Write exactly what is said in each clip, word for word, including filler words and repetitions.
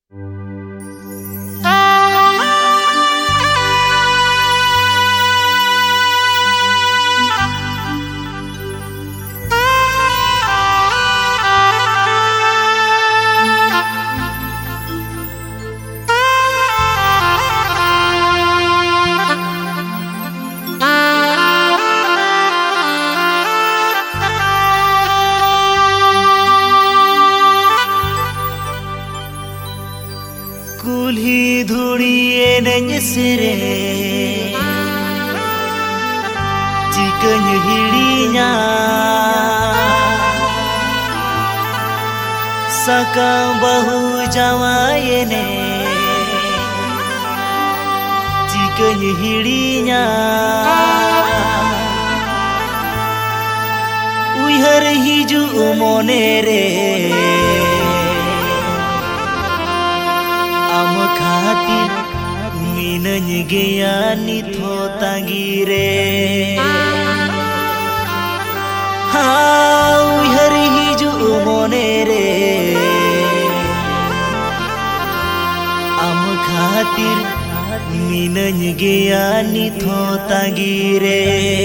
कुल्ही धुड़िए नैन सेरे चिकन हिड़िया सका बहु जावाए ने चिकन हिड़िया उहर हिजु मोने रे आम खातिर मीनन गया निथो तांगी रे हाँ उहर हिजु मोने रे आम खातिर मीनन गया निथो तांगी रे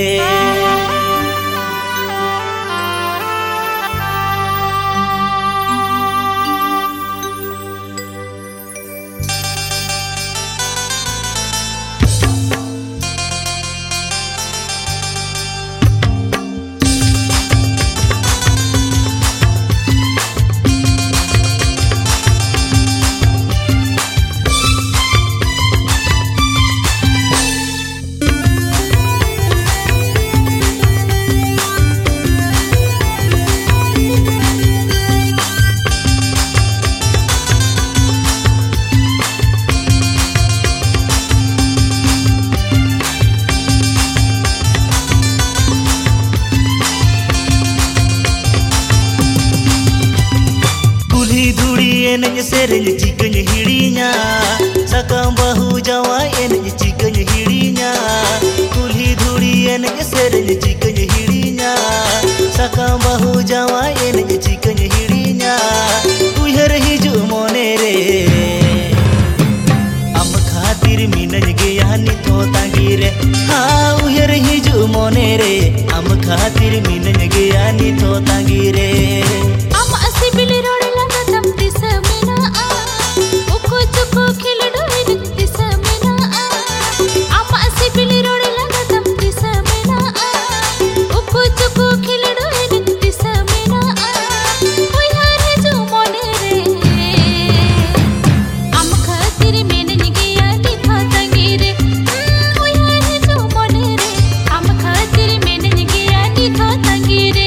नैन सेरेन चिकन हिड़िया सकम बहु जावाएन चिकन हिड़िया कुल्ही धुड़िए नैन सेरेन चिकन हिड़िया सकम बहु जावाएन चिकन हिड़िया उहर हिजु मोने रे आम खातिर मीनन गया निथो तांगी रे हाँ उहर हिजु मोने रे आम खातिर मीनन गया निथो तांगी रे आम असी बिली रोड लगा तम दिस मेना आ उको चुको खिलड़ो इन दिस मेना आ आम असी बिली रोड लगा तम दिस मेना आ उको चुको खिलड़ो इन दिस मेना आ ओय हरे जो मोने रे आम खातिर मेनन गया निथो तांगी रे ओय हरे जो मोने रे आम खातिर मेनन गया निथो तांगी रे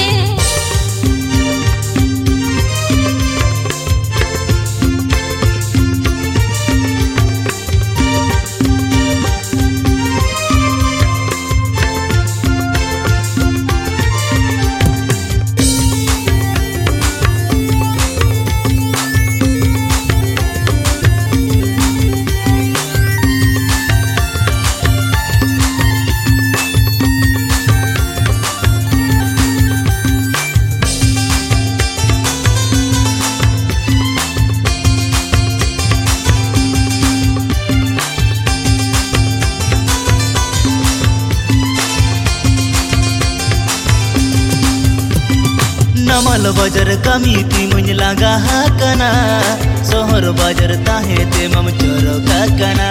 नमल बाजार कमी ती मुझ लगा हाकना सोहर बाजार ताहे ते मम चोरो काकना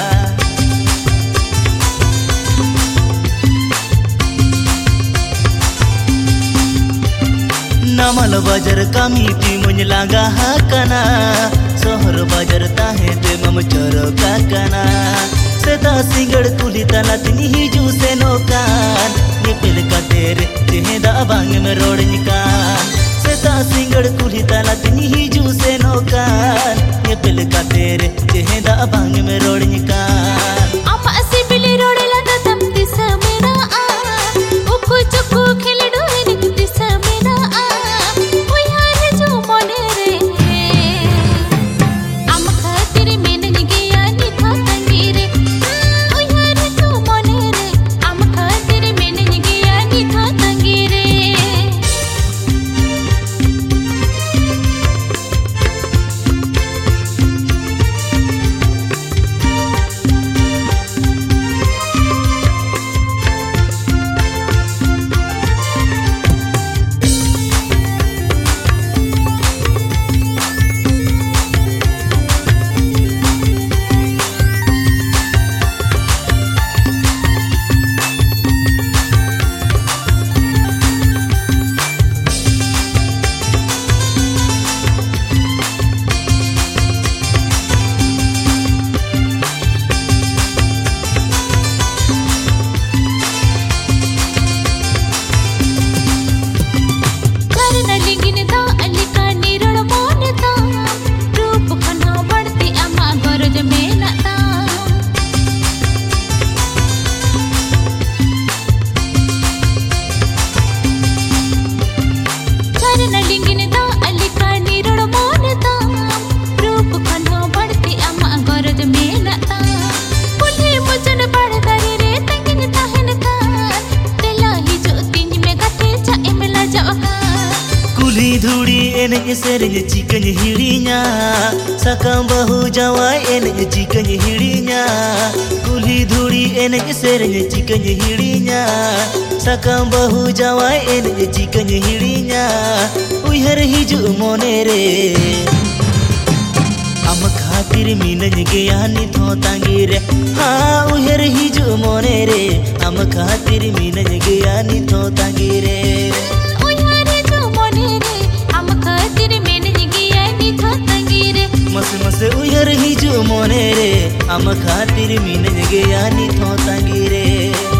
नमल बाजार कमी ती मुझ लगा हाकना सोहर बाजार ताहे ते मम चोरो काकना सेता सिंगड़ कुली तला तिनी हिजू से नोकान ये पिल का तेरे तेहदा बांग में रोड़निकान सेता सिंगड़ कुली तला तिनी हिजू से नोकान ये पिल का तेरे तेहदा बांग में रोड़निकान आम असी बिली रोड लगा तम दिस मेना आ उको चुको खिलड़ो इन दिस मेना आ ओय हरे जो मोने रे आम खातिर मेनन गया निथो तांगी रे ओय हरे जो मोने रे आम खातिर मेनन गया निथो तांगी रे सेरेंज चिकन हिड़िया साकाम बहु जावाई एनेज चिकन हिड़िया कुल्ही धुड़ी एनेज सेरेंज चिकन हिड़िया साकाम बहु जावाई एनेज चिकन हिड़िया उयहर हिजु मोने रे आम खातिर मिनज गया निथो तांगी रे हाँ उयहर हिजु मोने रे आम खातिर मिनज गया निथो तांगी रे मस मस उयहर हिजु मोने रे आम खातिर मिनज गया निथो तांगी रे।